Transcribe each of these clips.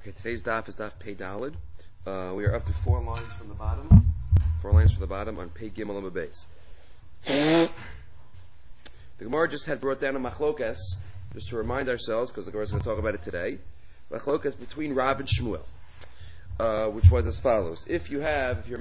Okay, today's daf is daf Pei Dalid. We are up to 4 lines from the bottom. 4 lines from the bottom on Pei Gimel Amud Beis. The Gemara just had brought down a machlokas, just to remind ourselves, because the Gemara is going to talk about it today. Machlokas between Rav and Shmuel, which was as follows: if you have a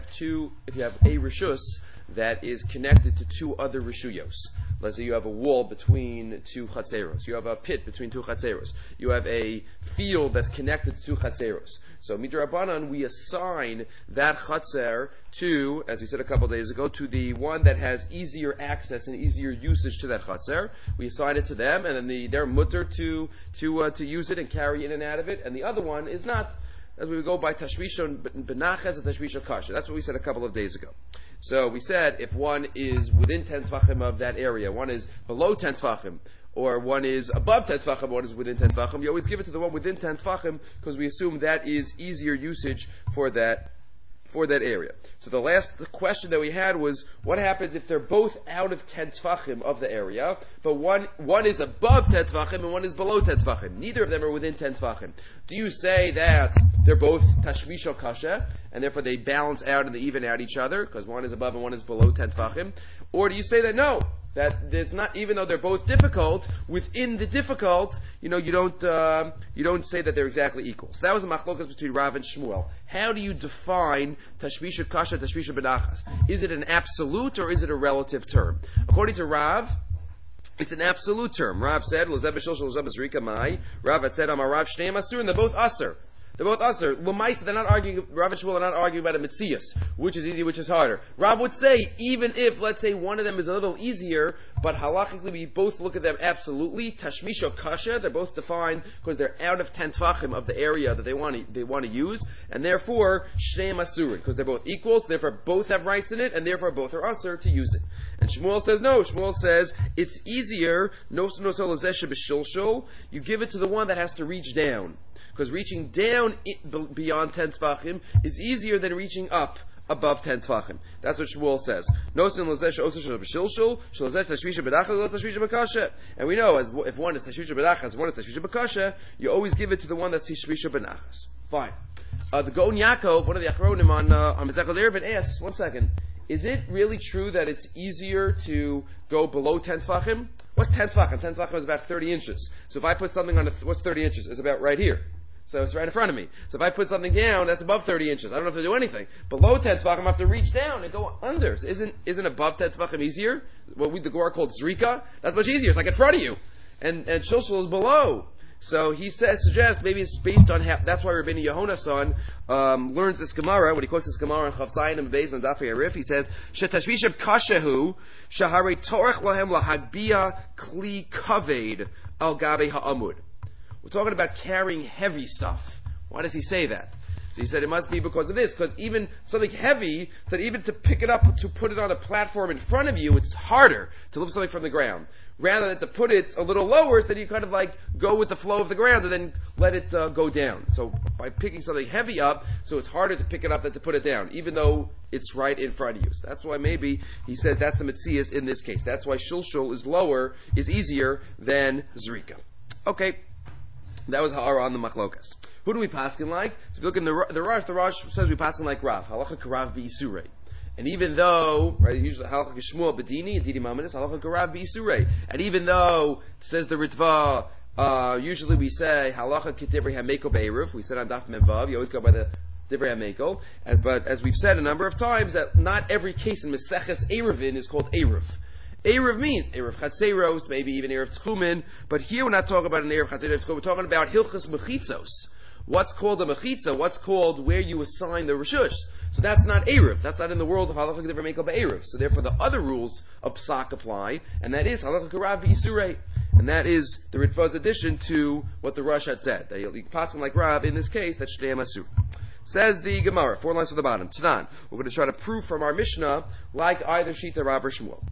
rishus that is connected to 2 other rishuyos. Let's say you have a wall between 2 chatzeros. You have a pit between 2 chatzeros. You have a field that's connected to 2 chatzeros. So midrabanan, we assign that chatzer to, as we said a couple of days ago, to the one that has easier access and easier usage to that chatzer. We assign it to them, and then they're mutter to use it and carry in and out of it, and the other one is not. As we go by tashvisha benachas and tashvisha kasha. That's what we said a couple of days ago. So we said if one is within 10 tvachim of that area, one is below 10 tvachim, or one is above 10 tvachim, one is within 10 tvachim, you always give it to the one within 10 tvachim because we assume that is easier usage for that area. So the question that we had was, what happens if they're both out of 10 tvachim of the area, but one is above 10 tvachim and one is below 10 tvachim? Neither of them are within 10 tvachim. Do you say that they're both tashvisha kasha, and therefore they balance out and they even out each other, because one is above and one is below 10 tvachim? Or do you say that no, that there's not, even though they're both difficult, within the difficult, you don't say that they're exactly equal. So that was a machlokas between Rav and Shmuel. How do you define tashvisha kasha, tashvisha benachas? Is it an absolute or is it a relative term? According to Rav, it's an absolute term. Rav said, Rav had said, Amar Rav Shneim Asur, and they're both Asur. They're both Asur. L'maisa, they're not arguing, Rav and Shmuel are not arguing about a Metzius, which is easy, which is harder. Rav would say, even if, let's say, one of them is a little easier, but halachically we both look at them absolutely, tashmisha kasha, they're both defined because they're out of 10 tvachim of the area that they want to use, and therefore, shneim asurin, because they're both equals, therefore both have rights in it, and therefore both are asur to use it. And Shmuel says no. Shmuel says it's easier, you give it to the one that has to reach down. Because reaching down beyond 10 tvachim is easier than reaching up above 10 tvachim. That's what Shmuel says. And we know, if one is tashvisha benachas, one is tashvisha bekasha, you always give it to the one that's tashvisha benachas. Fine. The Gaon Yaakov, one of the Achronim on Mezechel Eruvin, asks, 1 second, is it really true that it's easier to go below 10 tvachim? What's 10 tvachim? 10 tvachim is about 30 inches. So if I put something on what's 30 inches? It's about right here. So it's right in front of me. So if I put something down, that's above 30 inches. I don't have to do anything. Below 10 tvachim, I have to reach down and go under. So isn't above 10 tvachim easier? What the Gemara called zrika? That's much easier. It's like in front of you. And shulshul is below. So he suggests maybe it's based on that's why Rabbeinu Yehonason learns this Gemara. When he quotes this Gemara in Chav Zayin and Beis and Daf Yarif, he says, "Shetashvishav kashehu shahare torach lahem lahagbia kli kaved al gabe ha'amud." We're talking about carrying heavy stuff. Why does he say that? So he said it must be because of this, because even something heavy, so that even to pick it up, to put it on a platform in front of you, it's harder to lift something from the ground. Rather than to put it a little lower, so that you kind of like go with the flow of the ground and then let it go down. So by picking something heavy up, so it's harder to pick it up than to put it down, even though it's right in front of you. So that's why maybe he says that's the Metzias in this case. That's why shulshul is easier than zrika. Okay. That was ha'ara on the machlokas. Who do we paskin like? So if you look in the Rosh says we paskin like Rav. Halacha karav b'isurei. And even though, right, usually halacha k'shmuel b'dini, and dini mamanis, halacha karav b'isurei. And even though, says the Ritva, usually we say halacha k'divrei hameko be'eruv. We said on daf memvav, you always go by the divrei hameko. But as we've said a number of times, that not every case in Meseches Eruvin is called eruv. Eruv means Eruv Chatzeros, maybe even Eruv Tchumen, but here we're not talking about an Eruv Chatzeros, we're talking about Hilchas Mechitzos. What's called a Mechitza? What's called where you assign the Rishush? So that's not Eruv. That's not in the world of Halacha K'divrei Mekel Be'eruv. So therefore the other rules of Psak apply, and that is Halacha K'rav B'isurei. And that is the Ritva's addition to what the Rosh had said. That you pass him like Rav, in this case, that's Shnei Asur. Says the Gemara, 4 lines to the bottom. Tanan. We're going to try to prove from our Mishnah, like either Shita, Rav, or Shmuel.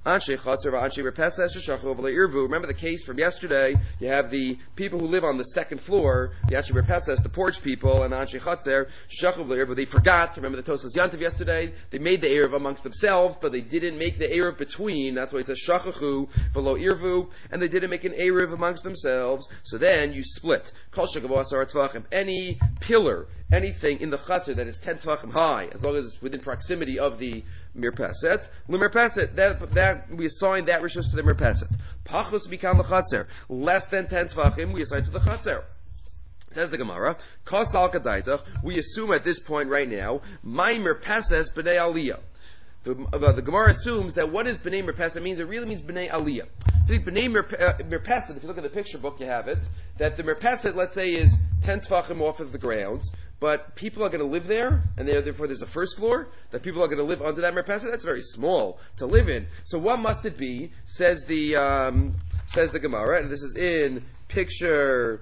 Anshe Chatzar v'Anshe Merpeses Sheshachu v'Le'irvu. Remember the case from yesterday. You have the people who live on the second floor, the Anshe Merpeses, the porch people, and the Anshe Chatzar Sheshachu v'Le'irvu. They forgot. Remember the Tosfos Yantiv yesterday? They made the Erev amongst themselves, but they didn't make the Erev between. That's why it says Shachachu v'Lo-Irvu, and they didn't make an Erev amongst themselves. So then you split. Kol Shekavo Asar Tvachim. Any pillar, anything in the Chatzar that is 10 Tvachim high, as long as it's within proximity of the Mirpeset, L'Mirpeset, that we assign that rishus to the Mirpeset. Pachos Mikam L'Chatzer, less than 10 Tvachim, we assign to the Chatzer. Says the Gemara, Kos Al Kadaitach, we assume at this point right now, My Mirpeses B'nei Aliyah. The Gemara assumes that what is B'nei Mirpeset means, it really means B'nei Aliyah. If you think B'nei Mirpeset, if you look at the picture book, you have it, that the Mirpeset, let's say, is 10 Tvachim off of the ground, but people are going to live there, and therefore there's a first floor, that people are going to live under that Mirpeset. That's very small to live in. So what must it be, says the Gemara, and this is in picture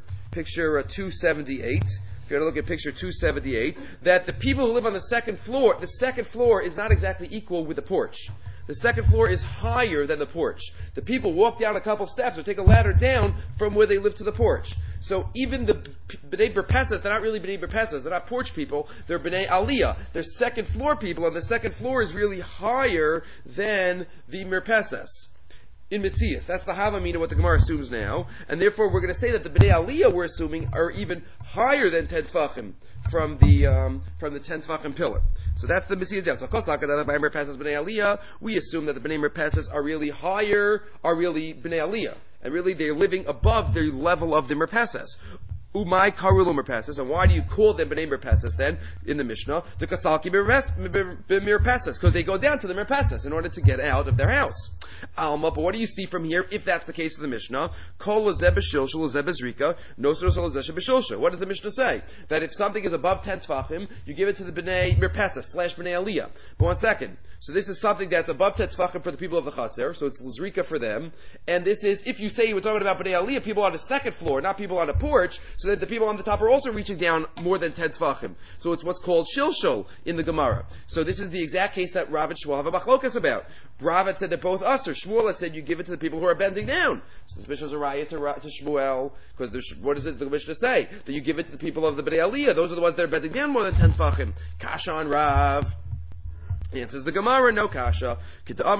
278, if you're going to look at picture 278, that the people who live on the second floor is not exactly equal with the porch. The second floor is higher than the porch. The people walk down a couple steps or take a ladder down from where they live to the porch. So even the B'nai Berpeses, they're not really B'nai Berpeses, they're not porch people, they're B'nai Aliyah. They're second floor people, and the second floor is really higher than the Mirpeses. In Metzias. That's the Havamina, what the Gemara assumes now. And therefore we're going to say that the B'nai Aliyah we're assuming are even higher than 10 Tvachim from the 10 Tvachim pillar. So that's the Metzias down. So Kosaka, by Mirpeses B'nai Aliyah, we assume that the B'nai Mirpeses are really higher, are really B'nai Aliyah. And really they're living above the level of the Mirpeses. Umay Karulu Mirpeses, and why do you call them B'nai Mirpeses then in the Mishnah? The Kasalki Mirpeses, because they go down to the Mirpeses in order to get out of their house. Alma, but what do you see from here if that's the case of the Mishnah? Kol Lazeh B'Shilshel, Lazeh B'Zrika, Nosor Lazeh B'Shilshel. What does the Mishnah say? That if something is above 10 Tvachim, you give it to the B'nai Mirpeses / B'nai Aliyah. But 1 second. So this is something that's above 10 Tvachim for the people of the Chatzar, so it's Lazrika for them. And this is, if you say we're talking about B'nai Aliyah, people on the second floor, not people on a porch, so that the people on the top are also reaching down more than 10 Tvachim. So it's what's called Shilshol in the Gemara. So this is the exact case that Rav and Shmuel have a machlokas about. Rav had said that both us, or Shmuel had said you give it to the people who are bending down. So this Mishnah is a raya to Shmuel, because what does the Mishnah say? That you give it to the people of the B'nai Aliyah. Those are the ones that are bending down more than 10 Tvachim. Kasha on Rav. Answers the Gemara, no kasha. Reject the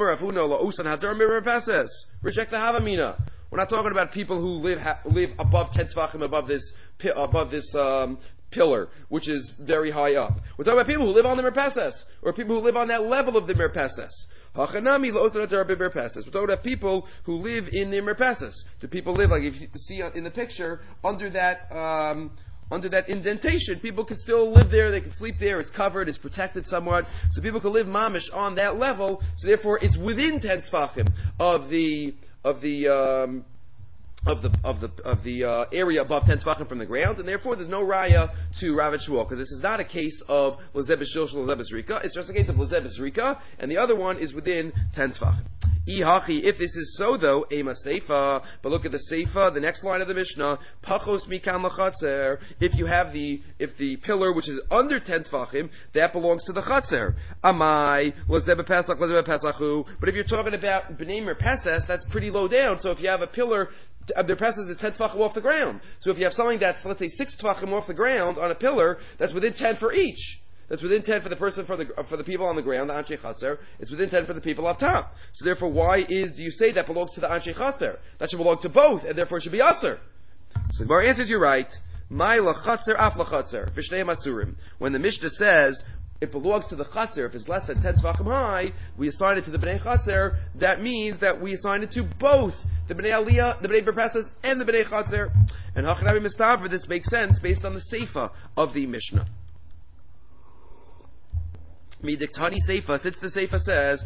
Havamina. We're not talking about people who live above 10 Tvachim, above this pillar, which is very high up. We're talking about people who live on the Mirpeses, or people who live on that level of the Mirpeses. We're talking about people who live in the Mirpeses. Do people live, like if you see in the picture, under that indentation, people can still live there, they can sleep there, it's covered, it's protected somewhat, so people can live mamish on that level, so therefore it's within 10 Tvachim of the area above 10 Tvachim from the ground, and therefore there's no raya to Rav and Shmuel, because this is not a case of Lazeh B'Shilshel, Lazeh B'Zrika, it's just a case of Lazeh B'Zrika, and the other one is within 10 Tvachim. If this is so though, Ema Seifa, but look at the Seifa, the next line of the Mishnah, Pachos Mikan L'Chatzer, if the pillar which is under 10 Tvachim, that belongs to the Chatzer. Amai, Lazeh B'Pesach, Lazeh B'Pesachu, but if you're talking about B'nai Mirpeses, that's pretty low down, so if you have a pillar, the Mirpeses is 10 Tvachim off the ground. So if you have something that's, let's say, 6 Tvachim off the ground on a pillar, that's within 10 for each. That's within 10 for the person, for the people on the ground, the Anshe Chatzar. It's within 10 for the people up top. So therefore, why do you say that belongs to the Anshe Chatzar? That should belong to both, and therefore it should be Aser. So the Gemara answers, you're right. My lachatzer af lachatzer. Vishnei masurim. When the Mishnah says, it belongs to the Chatzar, if it's less than 10 Tvachim high, we assign it to the B'nai Chatzar, that means that we assign it to both the B'nai Aliyah, the B'nai Berpeses, and the B'nai Chatzar. And Hachanabi Mistaver, this makes sense based on the Seifa of the Mishnah. Midiktani Seifa, since the Seifa says,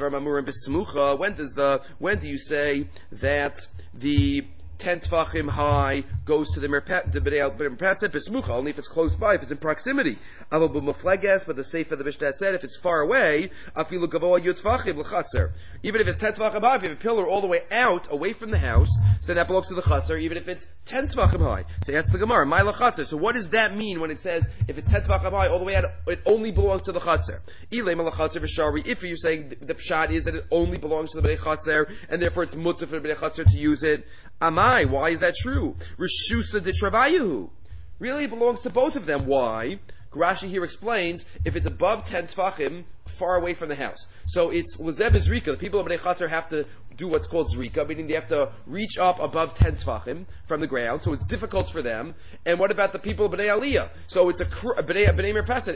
when do you say that the 10 Tvachim high goes to the Mirpeset Besmucha, only if it's close by, if it's in proximity. But the Seif of the Mishnah said, if it's far away, afilu gavoa yutvachim l'chatzer. Even if it's 10 tvachim high, if you have a pillar all the way out, away from the house, so then that belongs to the chatzer, even if it's 10 tvachim high. So that's the Gemara, my l'chatzer. So what does that mean when it says, if it's 10 tvachim high, all the way out, it only belongs to the chatzer? Ilema l'chatzer v'shari, if you're saying the pshat is that it only belongs to the bnei chatzer, and therefore it's mutter for the bnei chatzer to use it. Amai, why is that true? Rishusa de travayahu. Really, it belongs to both of them. Why? Rashi here explains, if it's above 10 tvachim, far away from the house. So it's lezeb zrika. The people of Bnei Chatzar have to do what's called zrika, meaning they have to reach up above 10 tvachim from the ground, so it's difficult for them. And what about the people of Bnei Aliyah? So it's Bnei Merpaset.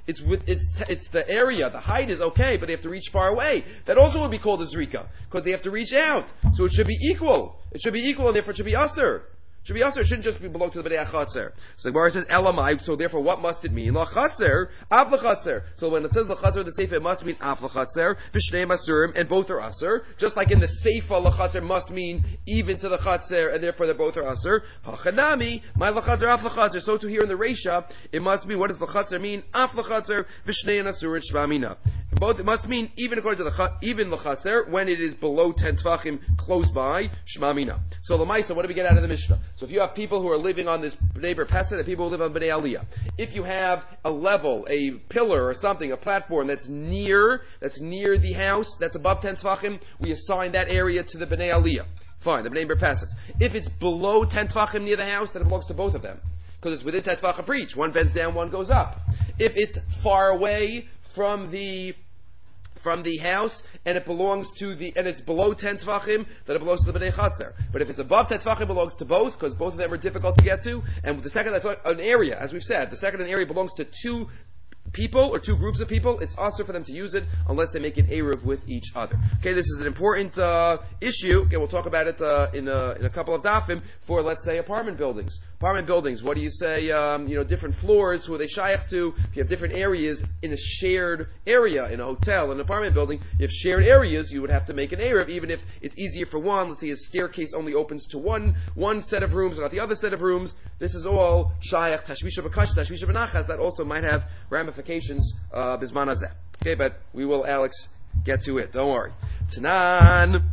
It's the area, the height is okay, but they have to reach far away. That also would be called a zrika, because they have to reach out. So it should be equal. It should be equal, and therefore it should be usher. Should be also, it shouldn't just belong to the Bnei Chatzer. So the Gemara says, Elamai, so therefore what must it mean? La Chatzer, Av L'Chatzer. So when it says La Chatzer, the Seifa, it must mean Av L'Chatzer, V'shnei Masurim, and both are Aser. Just like in the Seifa, La Chatzer must mean even to the Chatzer, and therefore they both are Aser. Hachanami, my La Chatzer, Av L'Chatzer. So to here in the Reisha, it must be, what does La Chatzer mean? Av L'Chatzer, V'shnei Nasur, and Shvamina. Both, it must mean even according to the even l'chatzer, when it is below 10 tvachim, close by, shmamina. So l'maisa, what do we get out of the Mishnah? So if you have people who are living on this Bnei Merpaset and people who live on Bnei Aliyah, if you have a level, a pillar or something, a platform that's near the house, that's above 10 tvachim, we assign that area to the Bnei Aliyah. Fine, the Bnei Merpaset. If it's below 10 tvachim near the house, then it belongs to both of them. Because it's within 10 tvachim for each. One bends down, one goes up. If it's far away from the house, and it belongs to and it's below 10 tvachim, then it belongs to the Bnei Chatzer. But if it's above 10 tvachim, it belongs to both, because both of them are difficult to get to. And the second, that's an area, as we've said, the second area belongs to two people, or two groups of people. It's also for them to use it, unless they make an Eruv with each other. Okay, this is an important issue. Okay, we'll talk about it in a couple of dafim for, let's say, apartment buildings. Apartment buildings, what do you say, different floors, who are they shaykh to? If you have different areas in a shared area, in a hotel, in an apartment building, you have shared areas, you would have to make an Eruv, even if it's easier for one. Let's say a staircase only opens to one set of rooms, not the other set of rooms. This is all shaykh, tashvisha b'kash, tashvisha b'nachas. That also might have ramifications bisman hazeh. Okay, but we will, Alex, get to it. Don't worry. Tanan.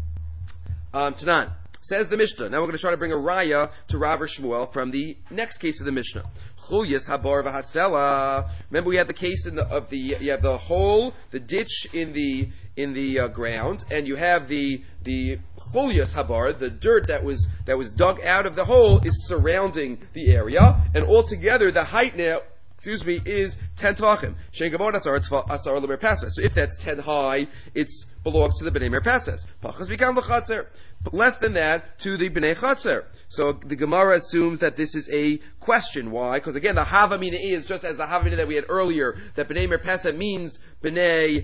Says the Mishnah. Now we're going to try to bring a raya to Rav or Shmuel from the next case of the Mishnah. Chulyas habar v'hasela. Remember we had the case you have the hole, the ditch in the ground, and you have the chulyas habar, the dirt that was dug out of the hole is surrounding the area, and altogether the height now, is 10 tvachim. Shein gavon asar l'merpases. So if that's 10 high, it belongs to the bnei merpases. Pachas become l'chatzer. Less than that, to the bnei chatzer. So the Gemara assumes that this is a question. Why? Because again, the havamina is just as the havamina that we had earlier, that bnei merpases means bnei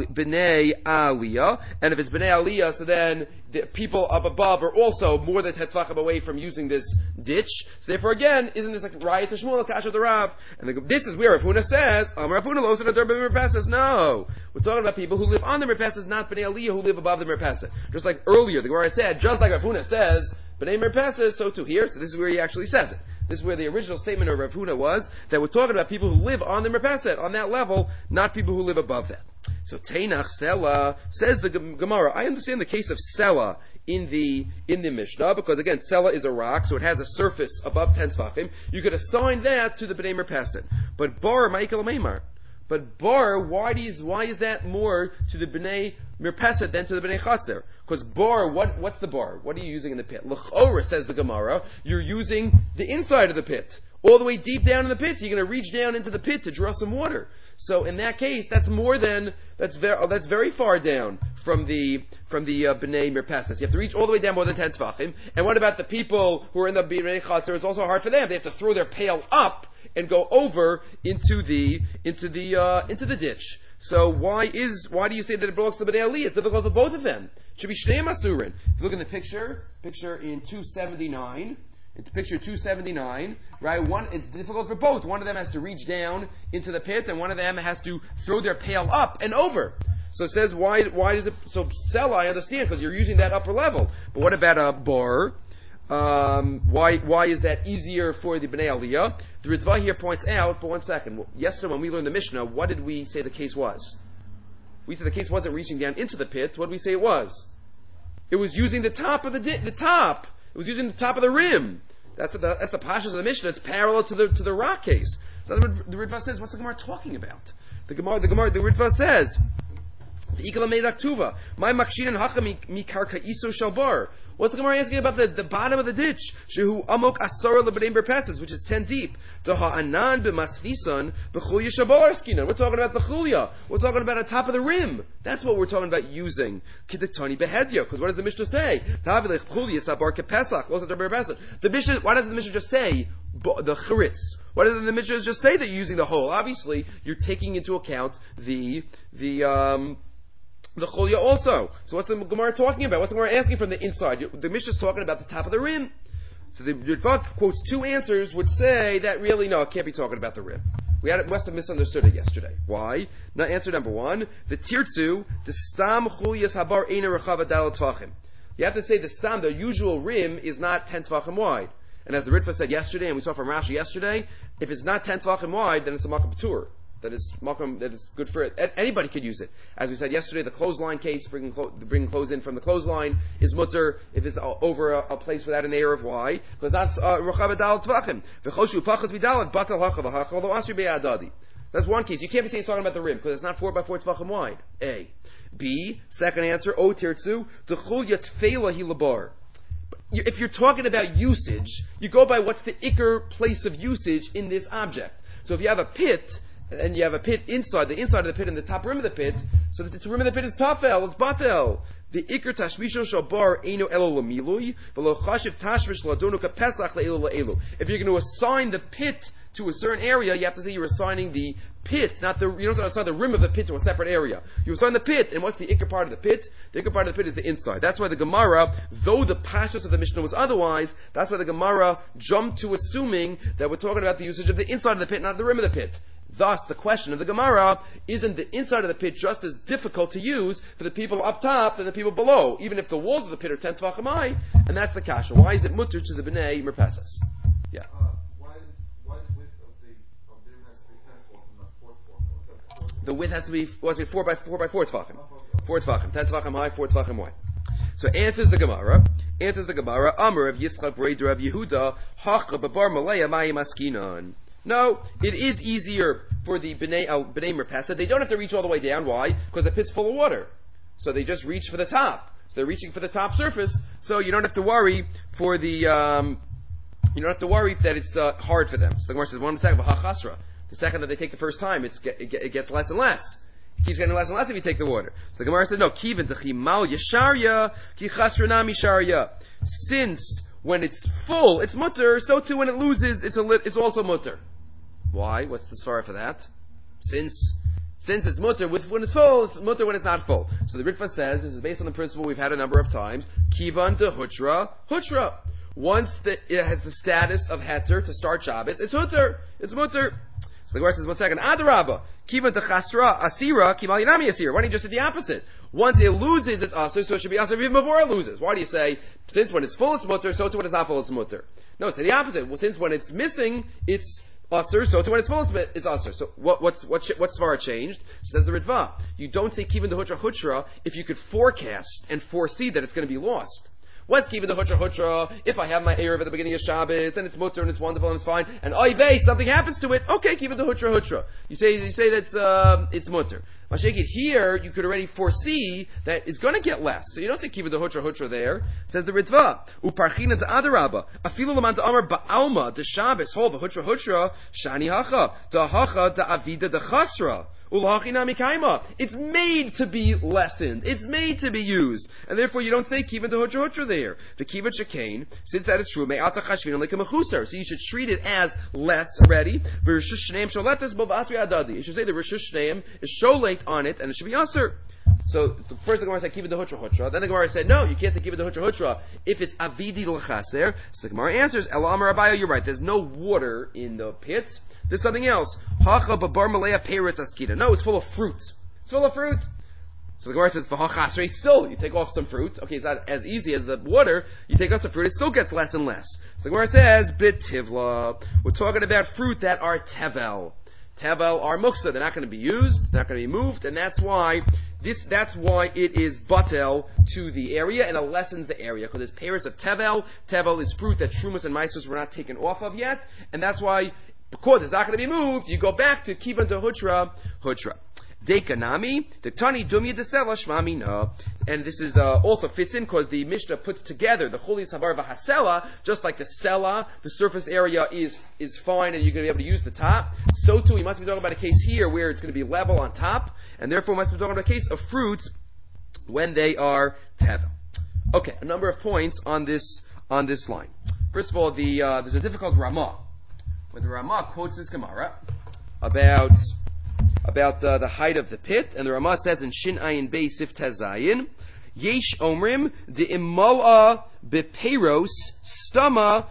aliyah, and if it's bnei aliyah, so then the people up above are also more than 10 tvachim away from using this ditch. So therefore, again, isn't this like Raya to Shmuel, Kasha to Rav? And this is where Rav Huna says, Rav Huna lo said bnei merpases. No, we're talking about people who live on the merpases, not bnei aliyah who live above the merpases. Just like earlier, the Gemara said, just like Rav Huna says, bnei merpases, so too here. So this is where he actually says it. This is where the original statement of Rav Huna was, that we're talking about people who live on the merpaset, on that level, not people who live above that. So Teinach Sela, says the Gemara, I understand the case of Sela in the Mishnah, because again, Sela is a rock, so it has a surface above 10 tvachim. You could assign that to the bnei merpaset. But Bar Ma'ikal Meimar. But bar, why is that more to the bnei merpaset than to the bnei chatzer? Because bar, what's the bar? What are you using in the pit? L'chora, says the Gemara, you're using the inside of the pit. All the way deep down in the pit, so you're going to reach down into the pit to draw some water. So in that case, that's very far down from the bnei merpaset. You have to reach all the way down more than 10 tvachim. And what about the people who are in the bnei chatzer? It's also hard for them. They have to throw their pail up and go over into the ditch. So why do you say that it belongs to the Bnei Aliyah? It's difficult for both of them. It should be Shnei Masurin. If you look in the picture in 279, right? It's difficult for both. One of them has to reach down into the pit, and one of them has to throw their pail up and over. So it says, why does it, so Sela, I understand, because you're using that upper level. But what about a bar? Why is that easier for the Bnei Aliyah? The Ritva here points out, but one second. Yesterday when we learned the Mishnah, what did we say the case was? We said the case wasn't reaching down into the pit. What did we say it was? It was using the top of the top. It was using the top of the rim. That's the pashas of the Mishnah. It's parallel to the rock case. So that's what the Ritva says. What's the Gemara talking about? The Ritva says, what's the Gemara asking about the bottom of the ditch? Shehu amok asara lebnei berpeses, which is 10 deep. Daha'anan b'masvisan b'chulya shabar skinan. We're talking about the chulya. We're talking about the top of the rim. That's what we're talking about using. Kidektani behedya. Because what does the Mishnah say? Chulya sabar kepesach. The Mishnah. Why doesn't the Mishnah just say the charitz? Why doesn't the Mishnah just say that you're using the hole? Obviously, you're taking into account the chulya also. So what's the Gemara talking about? What's the Gemara asking from the inside? The Mishnah is talking about the top of the rim. So the Ritva quotes two answers which say that really, no, it can't be talking about the rim. Must have misunderstood it yesterday. Why? Now, answer number one, the tirtzu, the stam chulyas habar eina rechava dalot tvachim. You have to say the stam, the usual rim, is not 10 tvachim wide. And as the Ritva said yesterday, and we saw from Rashi yesterday, if it's not 10 tvachim wide, then it's a makam patur. That is good for it. Anybody could use it. As we said yesterday, the clothesline case, bringing clothes in from the clothesline, is mutter if it's over a place without an error of why, because that's rochav adal tvachim. V'choshu pachas b'dalat batal hachav hachav lo asri be'adadi. That's one case. You can't be saying it's talking about the rim because it's not 4 by 4 tvachim wide. A. B. Second answer. O tirtzu the chulya tfeila hilabar. If you're talking about usage, you go by what's the ikr place of usage in this object. So if you have a pit, and you have a pit inside of the pit and the top rim of the pit, so the rim of the pit is tafel, it's batel. The ikr tashmisho shabar eino elo lamilui, v'lo chashiv tashmish ladonu kapesach le'elu le'elu. If you're going to assign the pit to a certain area, you have to say you're assigning the pit, you don't assign the rim of the pit to a separate area. You assign the pit, and what's the ikr part of the pit? The ikr part of the pit is the inside. That's why the Gemara, though the pashas of the Mishnah was otherwise, that's why the Gemara jumped to assuming that we're talking about the usage of the inside of the pit, not the rim of the pit. Thus, the question of the Gemara, isn't the inside of the pit just as difficult to use for the people up top than the people below, even if the walls of the pit are 10 tvachim high? And that's the kasha. Why is it mutter to the bnei merpeses? Yeah. Why is the width of the rim has to be 10 tvachim, not 4 tvachim? The width has to be 4 by 4 tvachim. 4 tvachim. 10 tvachim high, 4 tvachim wide. So answers the Gemara. Amar of Yitzchak Breder of Yehuda, Hacha babar malaya mayim askinon. No, it is easier for the Bnei Merpesa. They don't have to reach all the way down. Why? Because the pit's full of water. So they just reach for the top. So they're reaching for the top surface. So you don't have to worry for the, you don't have to worry that it's hard for them. So the Gemara says, one second, v'hachasra. The second that they take the first time, it gets less and less. It keeps getting less and less if you take the water. So the Gemara said, no, kivin t'chimal yasharya, ki chasranam yasharya. Since when it's full, it's mutter, so too when it loses, it's also mutter. Why? What's the svara for that? Since it's mutter when it's full, it's mutter when it's not full. So the Ritva says, this is based on the principle we've had a number of times, kivan de hutra. Once it has the status of heter to start Shabbos, it's mutter. So the Gemara says, one second, adarabba, kivan de chasra asira, kimal yinami asira. Why don't you just say the opposite? Once it loses, it's asr, so it should be asr even before it loses. Why do you say, since when it's full, it's mutter, so too when it's not full, it's mutter? No, say the opposite. Well, since when it's missing, it's asr, so too when it's full, it's asr. So what's svara changed? Says the Ritva. You don't say kivan de hutra if you could forecast and foresee that it's going to be lost. What's kivan de hutra? If I have my erev at the beginning of Shabbos and it's mutter and it's wonderful and it's fine, and oy vey, something happens to it. Okay, kivan de hutra. You say that's it's mutter. Mashayikit, here you could already foresee that it's going to get less, so you don't say kivan de hutra there. It says the Ritva uparchina de adarabba afilu lamant amar ba'alma de Shabbos hold the hutra shani hacha de avida de chasra. It's made to be lessened. It's made to be used. And therefore you don't say kivan de hutra there. The kivan shekain, since that is true, so you should treat it as less already. You should say the Rishus Shneim is sholate on it, and it should be aser. So first the Gemara said kivan de hutra. Then the Gemara said no, you can't say kivan de hutra if it's avidi l'chaser. So the Gemara answers, Elamar Abayo, you're right. There's no water in the pit. There's something else. Hacha babar malaya peres askita. No, it's full of fruit. So So the Gemara says, "V'hachasrei." Still, you take off some fruit. Okay, it's not as easy as the water. You take off some fruit, it still gets less and less. So the Gemara says, "B'tivla." We're talking about fruit that are tevel. Tevel are muksa. They're not going to be used. They're not going to be moved, and that's why it is batel to the area, and it lessens the area because there's pairs of tevel. Tevel is fruit that shumas and maisus were not taken off of yet, and that's why because it's not going to be moved, you go back to kivan to hutra. Dekanami, the tani dumya desela shmami no. And this is also fits in because the Mishnah puts together the chuli savar v'hasela, just like the sela, the surface area is fine and you're going to be able to use the top. So too, we must be talking about a case here where it's going to be level on top, and therefore we must be talking about a case of fruits when they are tevel. Okay, a number of points on this line. First of all, there's a difficult Ramah. When the Ramah quotes this Gemara about the height of the pit, and the Ramah says in Shin Ayin Bei Sif Tezayin, Yesh Omrim de Imala Bepeiros Stama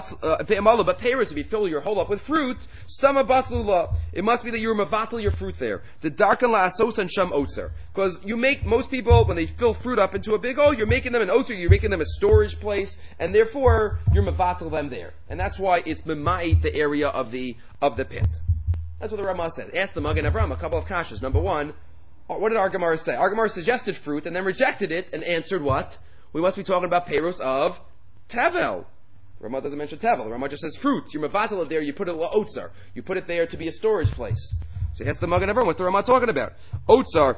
Imala Bepeiros, if you fill your hole up with fruit, Stama Batlula. It must be that you're mavatal your fruit there. The Darkan La Asos and Sham Otzer. Because most people, when they fill fruit up into a big hole, you're making them an Otzer, you're making them a storage place, and therefore you're mavatal them there. And that's why it's Memait, the area of the pit. That's what the Ramah said. Ask the Magen Avram a couple of kashas. Number one, what did our Gemara say? Our Gemara suggested fruit and then rejected it and answered what? We must be talking about peiros of tevel. The Ramah doesn't mention tevel. The Ramah just says fruit. You're mevatel it there. You put it otzar. You put it there to be a storage place. So ask the Magen Avram. What's the Ramah talking about? Otzar.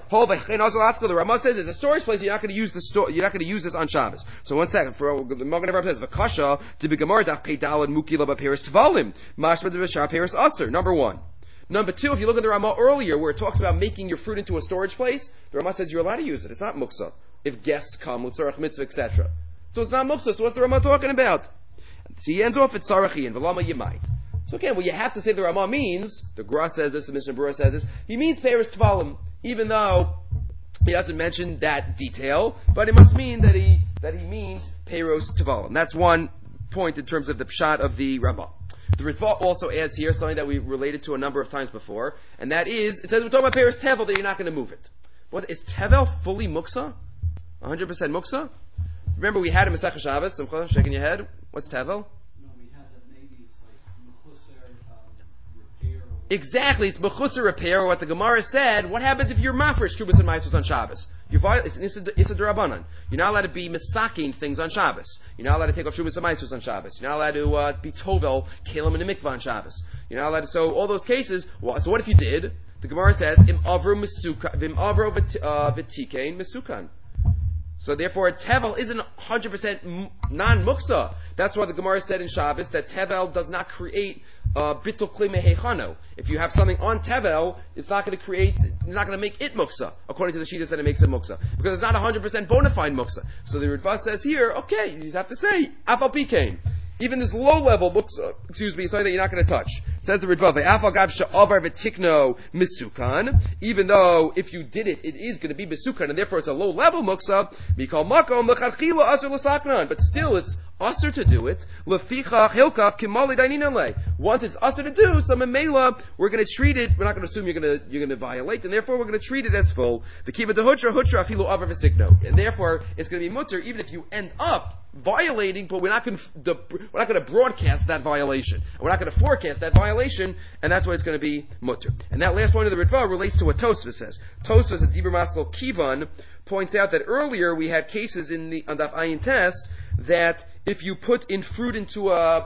The Ramah says it's a storage place. You're not going to use You're not going to use this on Shabbos. So 1 second. The Magen Avram says v'kasha to be gemara daf peidal and mukila b'peiros tevalim mashma de b'shar peiros aser. Number one. Number two, if you look at the Ramah earlier, where it talks about making your fruit into a storage place, the Ramah says you're allowed to use it. It's not muksa. If guests come, l'tzarach mitzvah, etc. So it's not muksa. So what's the Ramah talking about? So he ends off at sarachi and v'lama yimait. So again, what you have to say the Ramah means, the Gra says this, the Mishnah Berurah says this, he means peiros tvalim, even though he doesn't mention that detail, but it must mean that he means peiros tvalim. That's one point in terms of the pshat of the Ramah. The Ritva also adds here something that we related to a number of times before, and that is, it says we're talking about peiros tevel, that you're not going to move it. What, is tevel fully muksa? 100% muksa? Remember we had in Masechah Shabbos, Simcha, shaking your head? What's tevel? No, we had that maybe it's like mechusar repair. Exactly, it's mechusar repair, or what the Gemara said, what happens if you're mafresh trubas and maisos on Shabbos? It's an Issa D'Rabbanan. You're not allowed to be misaking things on Shabbos. You're not allowed to take off Shubas and Maisus on Shabbos. You're not allowed to be Tovel, Kalim in the Mikvah on Shabbos. You're not allowed to, so all those cases, so what if you did? The Gemara says, Im Avro V'tikein Mesukan. So therefore, Tevel isn't 100% non-muksa. That's why the Gemara said in Shabbos that Tevel does not create bitul kli mehechano. If you have something on Tevel, it's not going to make it muksa, according to the Shittas that it makes it muksa. Because it's not 100% bona fide muksa. So the Ritva says here, okay, you just have to say, afal pikein. Even this low-level muksa, something that you're not going to touch. Says the Ritva, ve'afal gav she'avar v'tikno misukan. Even though if you did it, it is going to be misukan, and therefore it's a low-level muksa. Mikal makom lecharchila asur l'saknan. But still, it's asur to do it. Lefichach hilkach kimali dainina. Once it's asur to do, so memela, we're going to treat it. We're not going to assume you're going to violate, and therefore we're going to treat it as full. V'kiva dehutra hutra afilu avar v'sikno. And therefore, it's going to be mutter even if you end up violating, but we're not going to broadcast that violation. We're not going to forecast that violation, and that's why it's going to be mutter. And that last point of the Ritva relates to what Tosfos says. Tosfos at Dibur Maskal Kivan points out that earlier we had cases on Daf Ayin Tes that if you put in fruit into a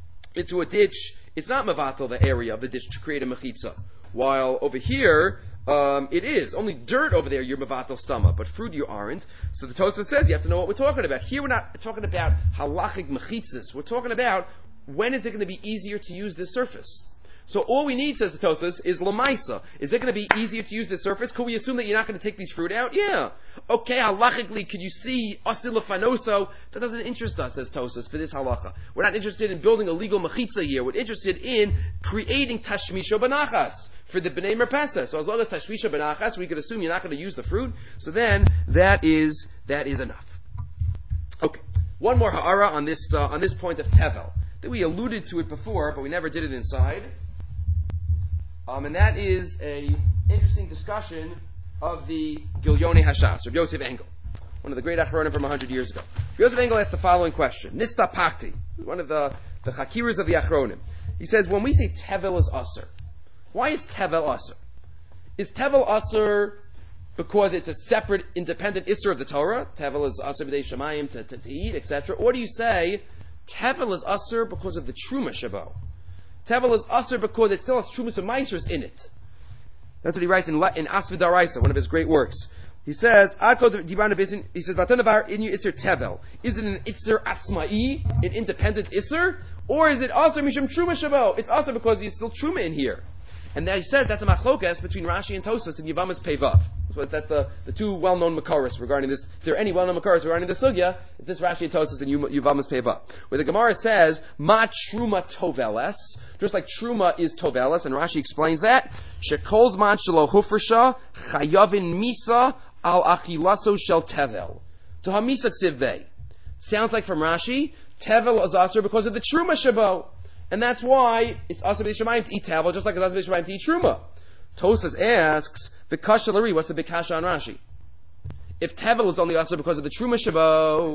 ditch, it's not mavatal the area of the ditch to create a mechitza. While over here, it is. Only dirt over there, you're mavatal stama, but fruit you aren't. So the Tosfos says you have to know what we're talking about. Here we're not talking about halachic mechitzas. We're talking about when is it going to be easier to use this surface. So all we need, says the Tosfos, is lamaisa. Is it going to be easier to use this surface? Could we assume that you're not going to take these fruit out? Yeah. Okay, halachically, could you see asil fanoso? That doesn't interest us, says Tosfos, for this halacha. We're not interested in building a legal mechitza here. We're interested in creating tashmisha banachas for the b'nei merpesa. So as long as tashmisha banachas, we could assume you're not going to use the fruit. So then that is enough. Okay. One more ha'ara on this point of tevel. I think we alluded to it before, but we never did it inside. And that is a interesting discussion of the Gilyonei Hashas, Rabbi Yosef Engel, one of the great Achronim from 100 years ago. Rabbi Yosef Engel asked the following question. Nista Pakti, one of the Chakiras of the Achronim. He says, when we say Tevel is Aser, why is Tevel Aser? Is Tevel Aser because it's a separate, independent Isser of the Torah? Tevel is Aser b'dei Shemayim to eat, etc. Or do you say Tevel is Aser because of the Truma Shabo? Tevel is Aser because it still has Trumas and Meisers in it. That's what he writes in Asvid Daraisa, one of his great works. He says, he says, Vatanavar Inyu Isser Tevel. Is it an Isser Atzma'i, an independent Isser? Or is it Aser Mishum Truma Shabo? It's Aser because there's still Truma in here. And then he says that's a machlokas between Rashi and Tosfos in Yevamos Pevav. That's the two well-known Makaris regarding this. If there are any well-known Makaris regarding the sugya, it's this Rashi and Tosfos in Yevamos Pevav, where the Gemara says Ma Truma Toveles, just like Truma is Toveles, and Rashi explains that Shekol's Man Shelo Hufresha Chayavin Misa Al Achilaso Shel Tevel to Hamisa Ksivvei. Sounds like from Rashi Tevel is Aser because of the Truma Shabo. And that's why it's Asar b'dei Shemayim to eat Tevel, just like it's Asar b'dei Shemayim to eat Truma. Tosas asks, the Kasha Lari, what's the big Kasha on Rashi? If Tevel is only Asar because of the Truma Shabo,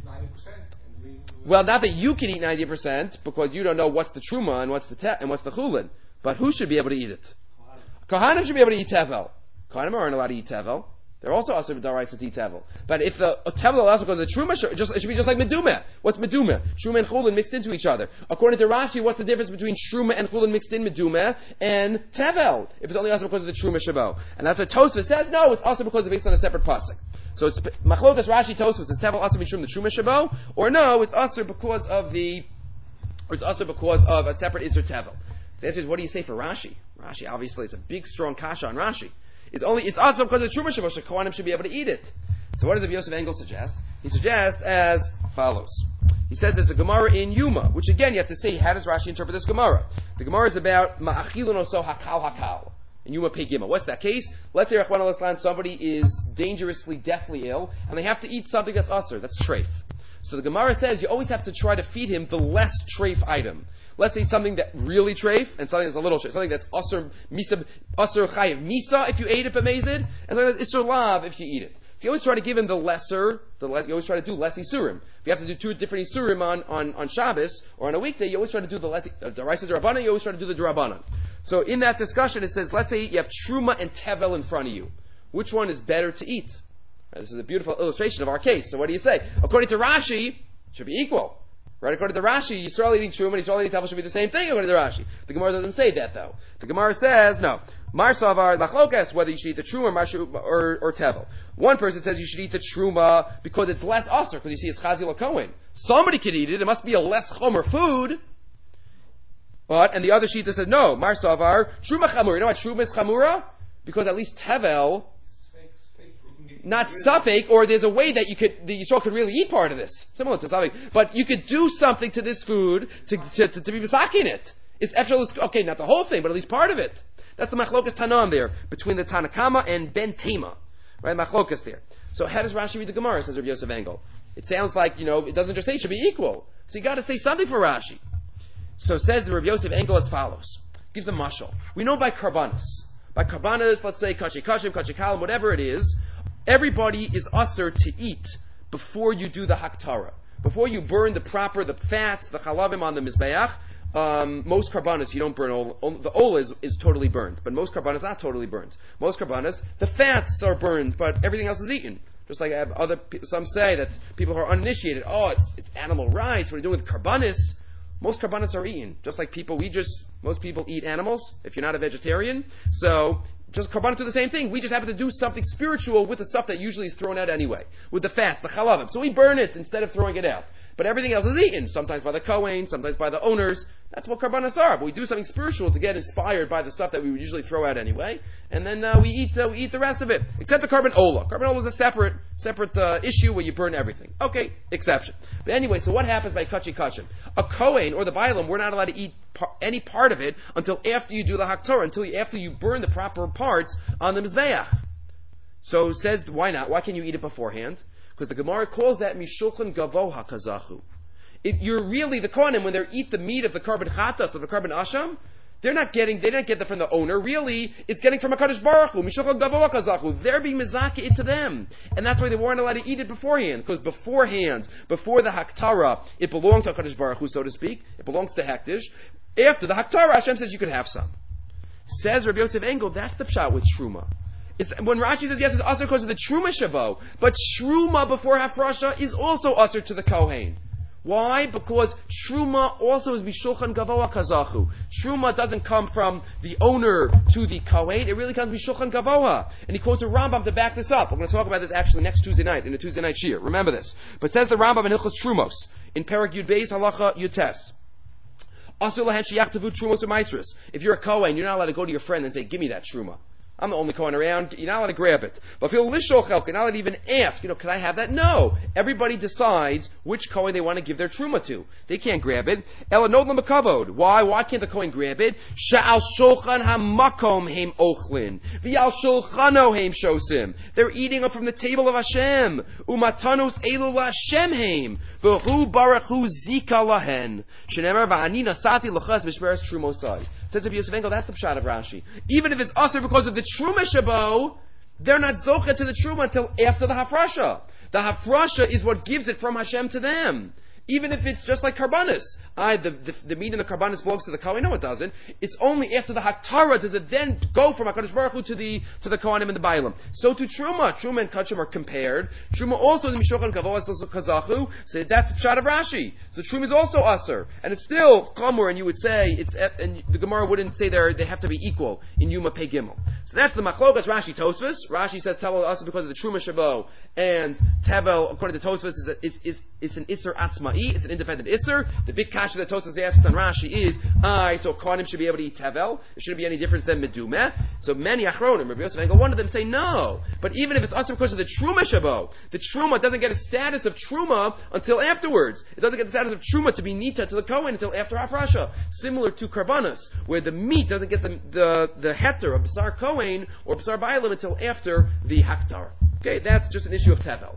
well, not that you can eat 90%, because you don't know what's the Truma and what's the Chulin. But who should be able to eat it? Kohanim should be able to eat Tevel. Kohanim aren't allowed to eat Tevel. They're also Asar b'daraisa to eat Tevel. But if the Tevel also goes to the Truma, it should be just like Medumah. What's Medumah? Truma and Chulin mixed into each other. According to Rashi, what's the difference between Truma and Chulin mixed in Medumah and Tevel? If it's only Asar because of the Truma Shabo. And that's what Tosfos says. No, it's also because it's based on a separate pasuk. So it's Machlokas Rashi Tosfos. Is Tevel Asar Mishum the Truma Shabo? Or no, it's Asar because of a separate Isser Tevel. So the answer is, what do you say for Rashi? Rashi, obviously, it's a big, strong kasha on Rashi. It's also because of Truma Shabo, so Kohanim should be able to eat it. So what does Rabbi Yosef Engel suggest? He suggests as follows. He says there's a Gemara in Yuma, which again you have to say, how does Rashi interpret this Gemara? The Gemara is about Ma'achilun oso hakal hakal. In Yuma Pei Gimel. What's that case? Let's say Rachmana litzlan, somebody is dangerously, deathly ill, and they have to eat something that's usher, that's treif. So the Gemara says you always have to try to feed him the less treif item. Let's say something that really treif, and something that's a little treif. Something that's asur chayiv misa if you ate it b'mezid, and something that's isur lav if you eat it. So you always try to give him the lesser, you always try to do less isurim. If you have to do two different isurim on Shabbos, or on a weekday, you always try to do the less, Daraisa D'Rabbanan, you always try to do the D'Rabbanan. So in that discussion it says, let's say you have Truma and Tevel in front of you. Which one is better to eat? Right, this is a beautiful illustration of our case. So what do you say? According to Rashi, it should be equal. Right, according to Rashi, Yisrael eating Truma and Yisrael eating Tevel should be the same thing according to Rashi. The Gemara doesn't say that though. The Gemara says, no. Mar Savar, Machlokas, whether you should eat the Truma or Tevel. One person says you should eat the Truma because it's less Asr, because you see it's Chazil Kohen. Somebody could eat it, it must be a less Chomer food. And the other Shita says, no, Mar Savar, Truma Chamura. You know why Truma is Chamura? Because at least Tevel, not suffix, or there's a way that the Yisrael could really eat part of this, similar to suffix. But you could do something to this food to be misaking it. It's okay, not the whole thing, but at least part of it. That's the machlokas Tanam there between the Tanakama and Ben Tema, right? Machlokas there. So how does Rashi read the Gemara? Says Rabbi Yosef Engel. It sounds like it doesn't just say it should be equal. So you got to say something for Rashi. So says Rabbi Yosef Engel as follows. Gives a mashal. We know by karbanas. By karbanas, let's say kachi kachim, kachi kalim, whatever it is. Everybody is usher to eat before you do the haktara. Before you burn the fats, the chalavim on the mizbeach. Most karbanas you don't burn the oil is totally burned, but most karbanas not totally burned. Most karbanas, the fats are burned, but everything else is eaten. Just like some say that people who are uninitiated, it's animal rights. What are you doing with karbanis? Most karbanis are eaten. Just like most people eat animals, if you're not a vegetarian. So, just karbanis do the same thing. We just happen to do something spiritual with the stuff that usually is thrown out anyway. With the fats, the chalavim. So we burn it instead of throwing it out. But everything else is eaten. Sometimes by the Kohen, sometimes by the owners. That's what karbanis are. But we do something spiritual to get inspired by the stuff that we would usually throw out anyway. And then we eat the rest of it. Except the carbon ola. Carbon ola is a separate issue where you burn everything. Okay, exception. But anyway, so what happens by kachi kachim? A Kohen or the Bailam, we're not allowed to eat any part of it until after you do the haktorah, after you burn the proper parts on the mizbeach. So it says, why not? Why can't you eat it beforehand? Because the Gemara calls that mishulchan gavoha kazachu. You're really the Kohanim, when they eat the meat of the carbon chatas or the carbon asham, They didn't get that from the owner. Really, it's getting from HaKadosh Baruch Hu. Mishulchan Gavoa Kazachu. They're being mizaki it to them. And that's why they weren't allowed to eat it beforehand. Because before the Haktara, it belonged to HaKadosh Baruch Hu, so to speak. It belongs to Hektish. After the Haktara, Hashem says you could have some. Says Rabbi Yosef Engel, that's the pshat with Truma. It's, when Rashi says yes, it's usher because of the Truma Shavo. But Truma before Hafrasha is also usher to the Kohen. Why? Because Truma also is Mishulchan Gavoa Kazachu. Truma doesn't come from the owner to the Kohen, it really comes Mishulchan Gavoa. And he quotes a Rambam to back this up. We're going to talk about this actually next Tuesday night, in the Tuesday night Shir. Remember this. But says the Rambam in Hilchos Trumos, in Perek Yud Beis Halacha Yutes. If you're a Kohen, you're not allowed to go to your friend and say, give me that Truma. I'm the only Kohen around. You're not allowed to grab it. But if you're Lishochelk, you're not allowed to even ask, can I have that? No. Everybody decides which Kohen they want to give their Truma to. They can't grab it. Elanod l'makavod. Why? Why can't the Kohen grab it? Sha'al shulchan hamakom heim ochlin. V'al shulchano heim shosim. They're eating up from the table of Hashem. Umatanos elu la'Hashem heim. V'hu baruch hu zika lahen. Shenemar v'ani nasati l'chas b'shmeres trumosai. Says Rabbi Yosef Engel, that's the pshat of Rashi. Even if it's usher because of the Truma Shabo, they're not zocha to the Truma until after the Hafrasha. The Hafrasha is what gives it from Hashem to them. Even if it's just like Karbanis. The meat in the Karbanis belongs to the Kohen. No, it doesn't. It's only after the Haktara does it then go from HaKadosh Baruch Hu to the Kohanim and the Bailam. So to Truma. Truma and Kachim are compared. Truma also is Mishochan Kavoas Kazachu. So that's the pshat of Rashi. So Truma is also Aser. And it's still Chamor, and you would say, and the Gemara wouldn't say they have to be equal in Yuma Pei Gimel. So that's the Machlokas Rashi Tosfos. Rashi says Tevel Aser because of the Truma Shabo, and Tevel, according to Tosfos, it's an Isser Atzma'i. It's an independent Isser. The big kasha that Tosfos asks on Rashi is, so Kohanim should be able to eat Tevel. It shouldn't be any difference than Medumeh. So many Achronim, Rabbi Yosef Engel, one of them say no. But even if it's also because of the Truma Shabo, the Truma doesn't get a status of Truma until afterwards. It doesn't get the status of Truma to be Nita to the Kohen until after Hafrasha. Similar to Karbanos, where the meat doesn't get the heter of B'sar Kohen or B'sar Bailam until after the Haktar. Okay, that's just an issue of Tevel.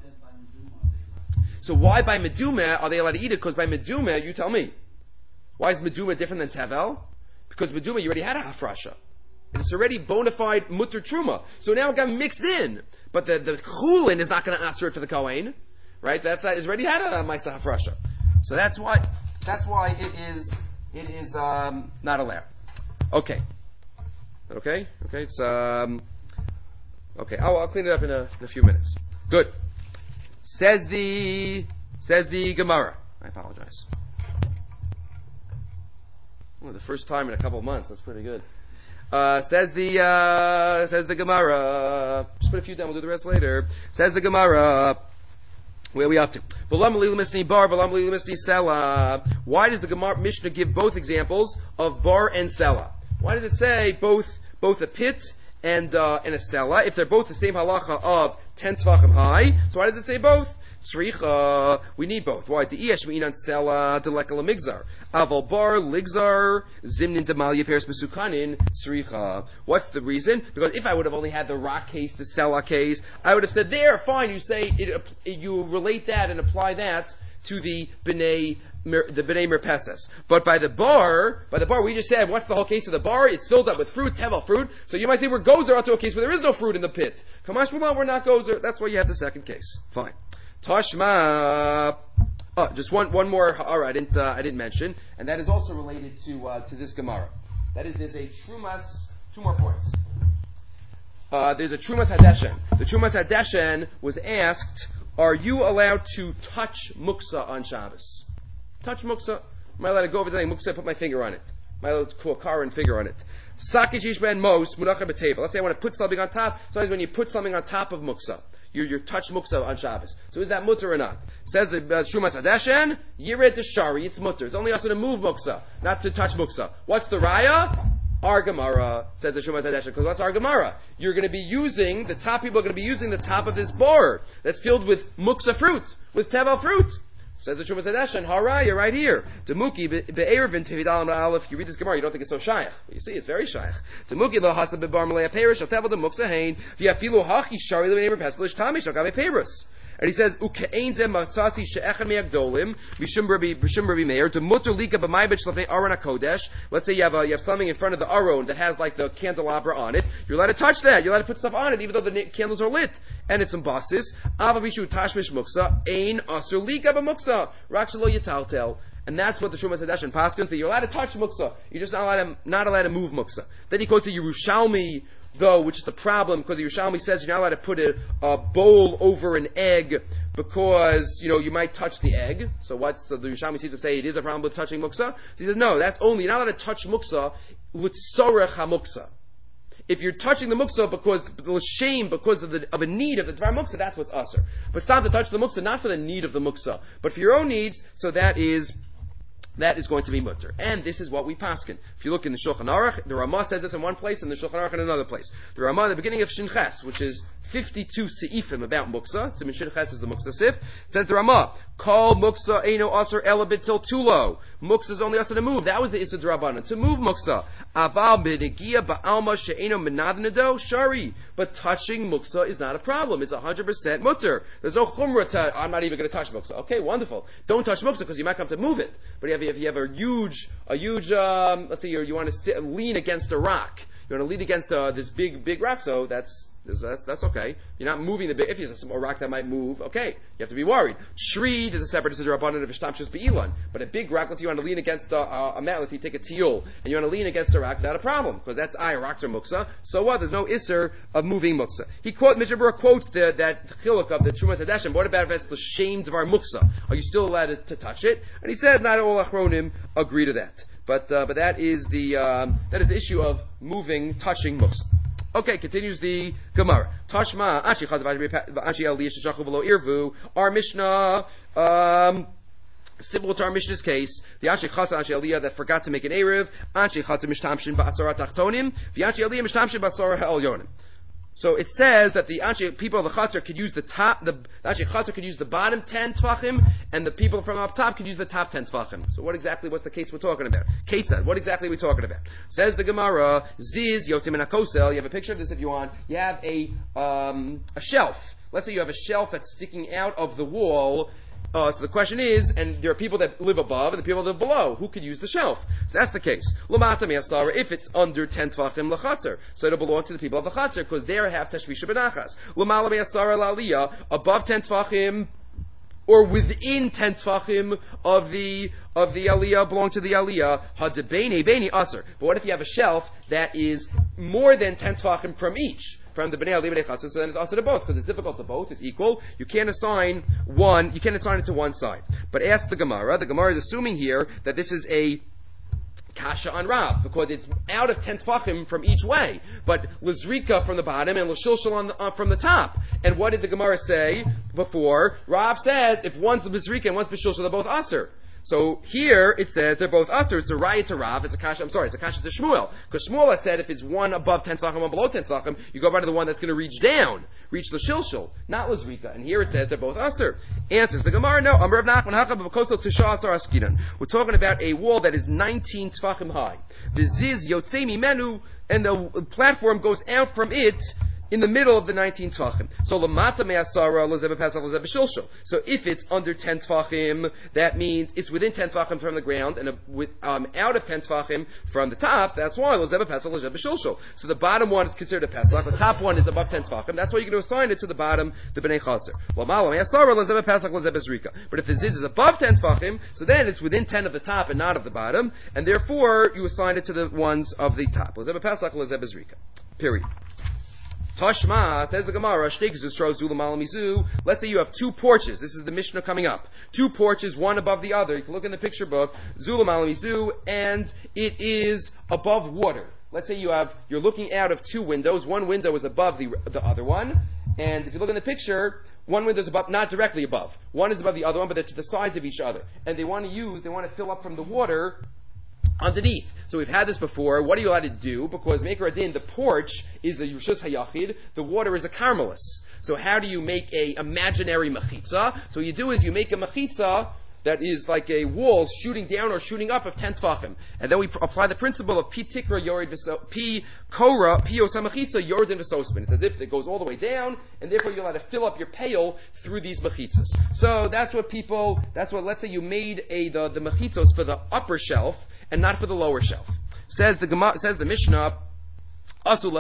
So why by Medumeh are they allowed to eat it? Because by Medumeh, you tell me. Why is Medumeh different than Tevel? Because Medumeh, you already had a Hafrasha. It's already bona fide Mutter Truma. So now it got mixed in. But the Chulin is not going to answer it for the Kohen. Right? It's already had a Maisa Hafrasha. So that's why it is not allowed. Okay. Okay? Okay, it's, okay, I'll clean it up in a few minutes. Good. Says the Gemara. I apologize. Well, the first time in a couple of months. That's pretty good. Says the Gemara. Just put a few down. We'll do the rest later. Says the Gemara. Where are we up to? Why does the Gemara Mishnah give both examples of bar and sela? Why does it say both a pit and a sela if they're both the same halacha of 10 tvachim high? So why does it say both? Tzricha, we need both. Why? De'iesh me'inan sela delekala migzar. Aval bar ligzar zimnin demalya peres besukanin tzricha. What's the reason? Because if I would have only had the rock case, the sela case, I would have said, there, fine, you say, you relate that and apply that to the B'nai Merpeses. But by the bar, we just said, what's the whole case of the bar? It's filled up with fruit, tevel fruit. So you might say we're gozer out to a case where there is no fruit in the pit. Kamash Mulan, we're not gozer. That's why you have the second case. Fine. Tashma. Oh, just one more. Alright, I didn't mention, and that is also related to this Gemara. That is, there's a Trumas. 2 more points. There's a Trumas Hadeshen. The Trumas Hadeshen was asked, are you allowed to touch muksa on Shabbos? Touch muksa. Am I allowed to go over to the muksa and put my finger on it? Am I allowed to pull a car and finger on it? Sakijish ben mos munacha b'table. Let's say I want to put something on top. Sometimes when you put something on top of muksa, you touch muksa on Shabbos. So is that mutter or not? Says the Shumas Hadeshen, Yired to Shari, it's mutter. It's only also to move muksa, not to touch muksa. What's the raya? Our Gemara, says the Shumas Hadeshen. Because what's our Gemara? You're going to be using, the top people are going to be using the top of this bar that's filled with muksa fruit, with tevel fruit. Says the Shumas Hadeshen, haraya, right here. Demuki be'erevin tevidalam aleph. You read this Gemara, you don't think it's so shaykh. But you see, it's very shaykh. Demuki lo hasab bebar malei perish al tevel demuksa hain. V'yafilu hachi shari le'neimer pesel ishtamish al gabe peris. And he says, "Ukein ze matzasi she'echad me'agdolim mishum Rabbi Meir to mutter lika b'maybet shlefnei aron hakodesh." Let's say you have something in front of the aron that has like the candelabra on it. You're allowed to touch that. You're allowed to put stuff on it, even though the candles are lit and it's in basis. Ava bishu tashmish muksa ein asur lika b'muksa rak shelo yitaltel. And that's what the Shumas Hadesh and Paskins, that you're allowed to touch muksa. You're just not allowed to move muksa. Then he quotes the Yerushalmi, though, which is a problem, because the Yerushalmi says you're not allowed to put a bowl over an egg because, you might touch the egg. So the Yerushalmi seems to say it is a problem with touching muksa. He says, no, that's only, you're not allowed to touch muksa l'tzorech ha-muksa. If you're touching the muksa because of a need of the dvar muksa, that's what's usher. But stop to touch the muksa, not for the need of the muksa, but for your own needs, so that is going to be mutter. And this is what we paskin. If you look in the Shulchan Aruch, the Ramah says this in one place and the Shulchan Aruch in another place. The Ramah at the beginning of Shin Ches, which is 52 seifim about muksa, so Shin Ches is the muksa sif, says the Ramah, Kol muksa eino aser elabit til tulo. Muksa is only aser to move. That was the Issa D'Rabbanan, to move muksa. Aval b'negia ba'alma she'eno menadnedo shari. But touching muksa is not a problem. It's 100% mutter. There's no chumrah to, I'm not even going to touch muksa. Okay, wonderful. Don't touch muksa because you might come to move it. But if you have a huge, let's say you want to lean against a rock. You want to lean against this big rock, so that's okay. You're not moving the big. If there's a rock that might move, okay, you have to be worried. Shri, there's a separate decision rabbanan of ishtamshus be'ilan. But a big rock, let's say you want to lean against a mat, let's say you take a tiul, and you want to lean against a rock, not a problem, because that's rocks are muksa. So what? There's no isser of moving muksa. Mishabura quotes that chiluk of the Trumas Hadeshim. What about if it's the shamed of our muksa? Are you still allowed to touch it? And he says not all achronim agree to that. But that is the issue of touching muksa. Okay, continues the Gemara. Tashma, our Mishnah, similar to our Mishnah's case, the Anshe Chasa Anshe Aliyah that forgot to make an Erev, Anshe Chasa Mishtamshin Ba'asara Tachtonim, the Anshe Aliyah Mishtamshin Ba'asara Ha'elyonim. So it says that the people of the Chatzar could use the Anshe Chatzar could use the bottom 10 Tvachim, and the people from up top could use the top 10 Tvachim. So what's the case we're talking about? Ketzad, what exactly are we talking about? Says the Gemara, Ziz Yosim and Akosel, you have a picture of this if you want, you have a shelf. Let's say you have a shelf that's sticking out of the wall. So the question is, and there are people that live above and the people that live below. Who could use the shelf? So that's the case. L'mata me'asara, if it's under 10 tvachim l'chatzar, so it'll belong to the people of the chatzar, because they have tashvisha benachas. L'mala me'asara l'aliyah, above 10 tvachim, or within 10 tvachim of the aliyah, belong to the aliyah, hadebeni beni aser. But what if you have a shelf that is more than 10 tvachim from each? From the Bnei Aliyah Chatzar, so then it's also to both, because it's difficult to both, it's equal. You can't assign it to one side. But ask the Gemara is assuming here that this is a kasha on Rav, because it's out of 10 tefachim from each way, but Lizrika from the bottom and Lashilshal from the top. And what did the Gemara say before? Rav says, if one's the Lizrika and one's Bishilshal, they're both Aser. So here it says they're both usher. It's a raya to Rav. It's a kasha to Shmuel. Because Shmuel had said if it's one above 10 tvachim, one below 10 tvachim, you go by to the one that's going to reach down, reach the shilshul, not Lizrika. And here it says they're both usher. Answers the Gemara, no. We're talking about a wall that is 19 tvachim high. The ziz yotzei mimenu, and the platform goes out from it in the middle of the 19 tvachim. So lamata me'asara lezeb pesach lezeb shilshul. So if it's under 10 tvachim, that means it's within 10 tvachim from the ground and out of 10 tvachim from the top. That's why lezeb pesach lezeb shilshul. So the bottom one is considered a pesach. The top one is above 10 tvachim. That's why you're going to assign it to the bottom, the bnei chatzar. Lamala me'asara lezeb pesach lezeb zrika. But if the ziz is above 10 tvachim, so then it's within 10 of the top and not of the bottom, and therefore you assign it to the ones of the top. Lezeb pesach lezeb zrika. Period. Tashma, says the Gemara, let's say you have two porches. This is the Mishnah coming up. Two porches, one above the other. You can look in the picture book, Zula Malamizu, and it is above water. Let's say you're looking out of two windows. One window is above the other one. And if you look in the picture, one window is above, not directly above. One is above the other one, but they're to the sides of each other. And they want to fill up from the water underneath. So we've had this before. What are you allowed to do? Because Meker Adin, the porch is a Yushus Hayachid, the water is a Carmelis. So how do you make a imaginary mechitza? So what you do is you make a mechitza that is like a wall shooting down or shooting up of 10 tefachim. And then we apply the principle of pi tikra yored pi kora pi osamachitza yored in v'sospin. It's as if it goes all the way down, and therefore you're allowed to fill up your pail through these mechitzas. So that's what, let's say you made the mechitzos for the upper shelf and not for the lower shelf. Says the Mishnah, if you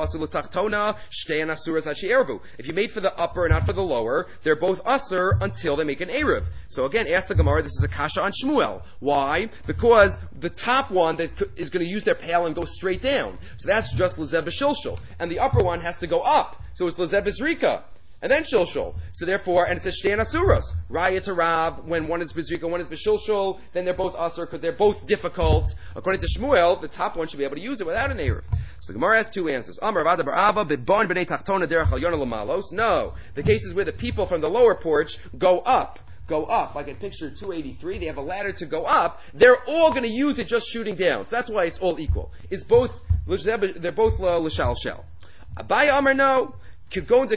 made for the upper and not for the lower, they're both asur until they make an eruv. So again, ask the Gemara, this is a kasha on Shmuel. Why? Because the top one that is going to use their pail and go straight down. So that's just lezeb b'shilshul. And the upper one has to go up. So it's lezeb b'zrika. And then shilshul. So therefore, and it says shtein asuros. Raya to Rab, when one is bezrika, one is b'shilshul, then they're both asur because they're both difficult. According to Shmuel, the top one should be able to use it without an eruv. So the Gemara has two answers. Amar Rava bar Ava b'bon b'nei tachtona derech al yona l'malos. No, the cases where the people from the lower porch go up, like in picture 283, they have a ladder to go up, they're all going to use it just shooting down. So that's why it's all equal. It's both, they're both l'shal shel. Abaye Amar no. The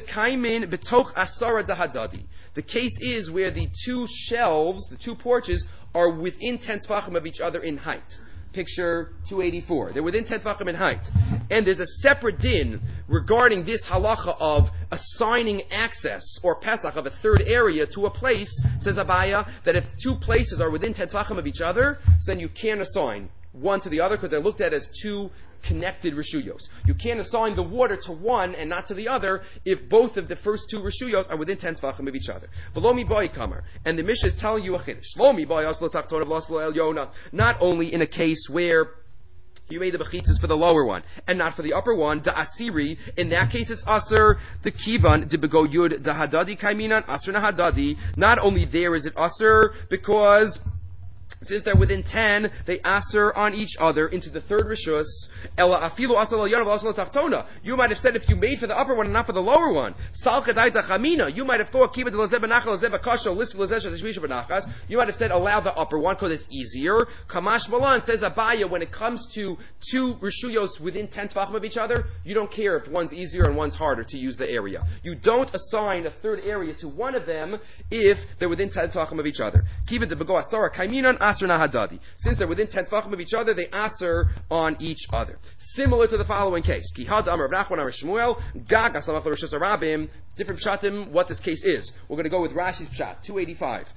case is where the two shelves, the two porches, are within 10 tefachim of each other in height. Picture 284. They're within 10 tefachim in height. And there's a separate din regarding this halacha of assigning access or pesach of a third area to a place, says Abaya, that if two places are within 10 tefachim of each other, so then you can't assign one to the other because they're looked at as two connected reshuyos. You can't assign the water to one and not to the other if both of the first two reshuyos are within 10 tefachim of each other. V'lomi boy kamer, and the Mishnah is telling you a chiddush. Lomi boy aslo tachtona v'aslo el yona. Not only in a case where you made the bechitzas for the lower one and not for the upper one, the asiri. In that case, it's aser the kivan the bego yud the hadadi kaiminan aser na hadadi. Not only there is it aser because since they're within 10, they aser on each other into the third rishus. Ela afilu asal al yanav asal tachtona. You might have said if you made for the upper one and not for the lower one. Sal kadaita chamina. You might have thought kiva de lezeb benachal lezeb akasha lisv lezesha teshmisha benachas. You might have said allow the upper one because it's easier. Kamash malan says Abaya, when it comes to two rishuyos within 10 tefachim of each other, you don't care if one's easier and one's harder to use the area. You don't assign a third area to one of them if they're within 10 tefachim of each other. Kiva de bego asara kaiminan. Since they're within 10 tefachim of each other, they aser on each other. Similar to the following case. Different pshatim, what this case is. We're going to go with Rashi's pshat, 285.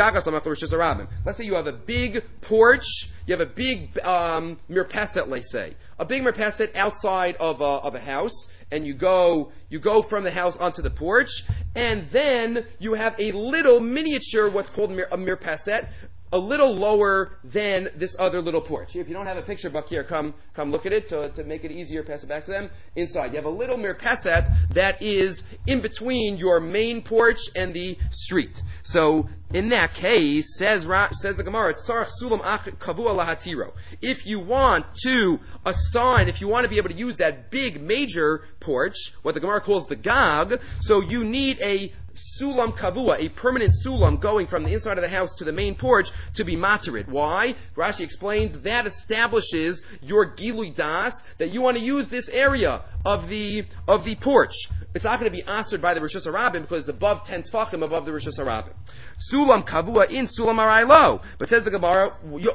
Let's say you have a big porch, you have a big mirpeset, let's say. A big mirpeset outside of a house, and you go from the house onto the porch, and then you have a little miniature, what's called a mirpeset, a little lower than this other little porch. If you don't have a picture book here, come look at it to make it easier, pass it back to them. Inside, you have a little mirpeset that is in between your main porch and the street. So, in that case, says the Gemara, tzarach sulam kavua lahatiro. If you want to assign, if you want to be able to use that big major porch, what the Gemara calls the gag, so you need a sulam kavua, a permanent sulam going from the inside of the house to the main porch to be materit. Why? Rashi explains that establishes your gilui das, that you want to use this area of the porch. It's not going to be answered by the Rishus Harabim because it's above 10 tefachim above the Rishus Harabim. Sulam kavua in sulam araylo. But says the Gemara,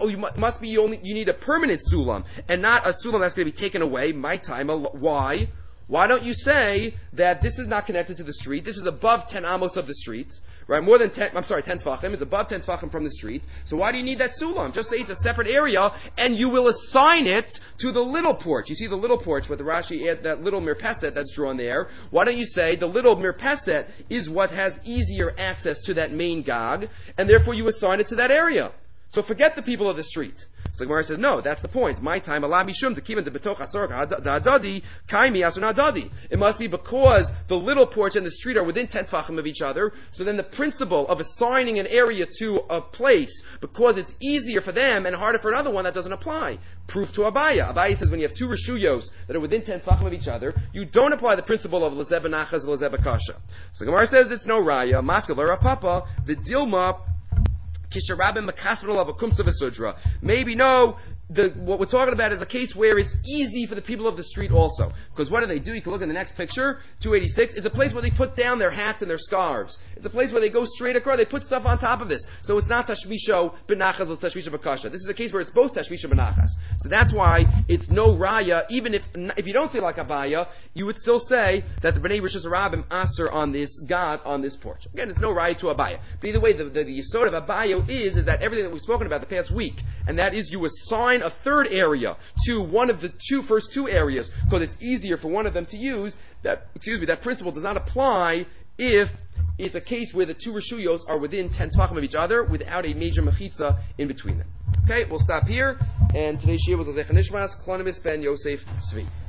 you need a permanent sulam and not a sulam that's going to be taken away. My time. Why? Why don't you say that this is not connected to the street? This is above 10 amos of the street, right? 10 tefachim. It's above 10 tefachim from the street. So why do you need that sulam? Just say it's a separate area, and you will assign it to the little porch. You see the little porch with the Rashi, that little mirpeset that's drawn there. Why don't you say the little mirpeset is what has easier access to that main gag, and therefore you assign it to that area. So forget the people of the street. So the Gemara says, no, that's the point. My time, Allah mishum tekivan de betoch asor ha'adadi kaimi asor ha'adadi. It must be because the little porch and the street are within 10 tefachim of each other. So then the principle of assigning an area to a place because it's easier for them and harder for another one, that doesn't apply. Proof to Abaya. Abaya says when you have two reshuyos that are within 10 tefachim of each other, you don't apply the principle of lezeb benachas lezeb akasha. So the Gemara says it's no raya. Maskal Rav Papa v'dilma. Maybe no, what we're talking about is a case where it's easy for the people of the street also. Because what do? You can look in the next picture, 286. It's a place where they put down their hats and their scarves. It's a place where they go straight across. They put stuff on top of this. So it's not tashmisho benachas or tashmisho bakasha. This is a case where it's both tashmisho benachas. So that's why it's no raya. Even if you don't say like Abaya, you would still say that the Bnei Rishus Harabim aser on this God on this porch. Again, there's no raya to Abaya. But either way, the yesod of Abaya is that everything that we've spoken about the past week, and that is you assign a third area to one of the first two areas because it's easier for one of them to use. That principle does not apply if it's a case where the two reshuyos are within 10 tefachim of each other without a major mechitza in between them. Okay, we'll stop here. And today's shiur was Zechar Nishmas Klonimis ben Yosef Tzvi.